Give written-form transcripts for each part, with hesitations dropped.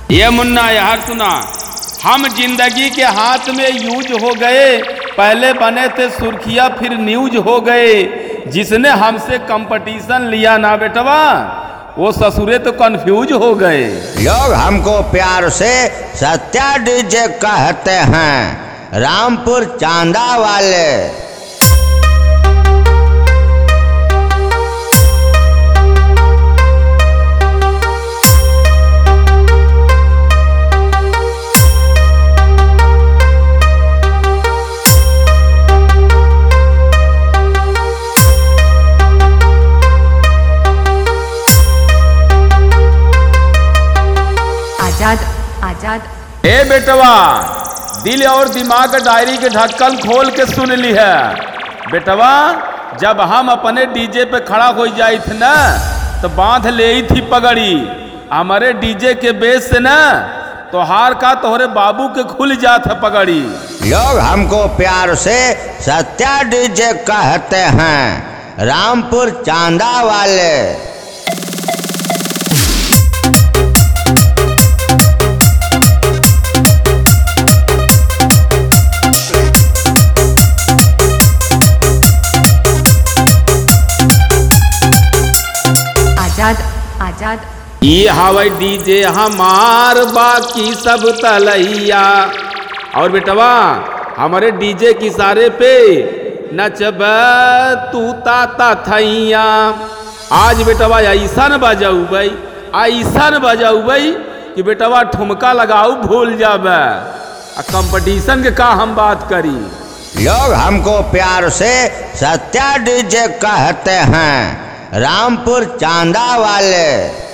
ये मुन्ना यार सुना, हम जिंदगी के हाथ में यूज हो गए, पहले बने थे सुर्खिया फिर न्यूज हो गए। जिसने हमसे कंपटीशन लिया ना बेटवा, वो ससुरे तो कंफ्यूज हो गए। लोग हमको प्यार से सत्या डीजे कहते हैं, रामपुर चांदा वाले। आजाद ए बेटवा, दिल और दिमाग का डायरी के ढक्कन खोल के सुन ली है बेटवा। जब हम अपने डीजे पे खड़ा हो जाई थे ना, तो बांध ले थी पगड़ी हमारे डीजे के बेस से ना, तो हार का तोहरे बाबू के खुल जात है पगड़ी। लोग हमको प्यार से सत्या डीजे कहते हैं, रामपुर चांदा वाले। आजाद ये हवाई डीजे हमार, बाकी सब तलैया। और बेटवा हमारे डीजे की सारे पे नचब तू ताता थैया। आज बेटवा ऐसा न बजाऊ भाई, ऐसा न बजाऊ भाई कि बेटवा ठुमका लगाऊ भूल जाबे। कंपटीशन के का हम बात करी। लोग हमको प्यार से सत्या डीजे कहते हैं, रामपुर चांदा वाले।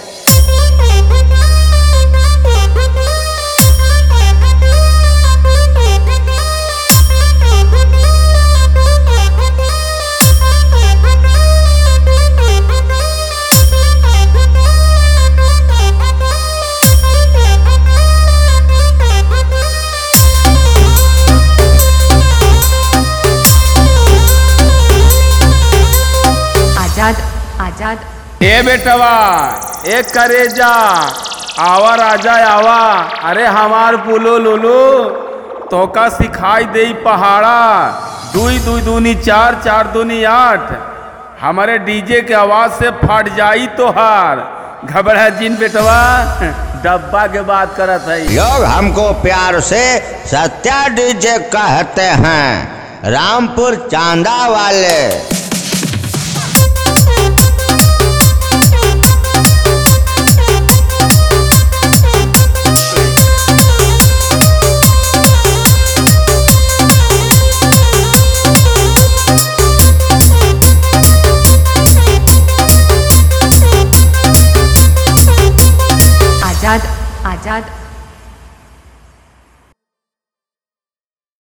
आजाद ए बेटवा एक करेजा, आवा राजा आवा। अरे हमार पुलो लुलू तो का सिखाई दे पहाड़ा। दुई दुई दूनी चार, चार दूनी आठ। हमारे डीजे के आवाज से फट जाई तोहार। घबरा जिन बेटवा, डब्बा के बात करत है। लोग हमको प्यार से सत्या डीजे कहते हैं, रामपुर चांदा वाले।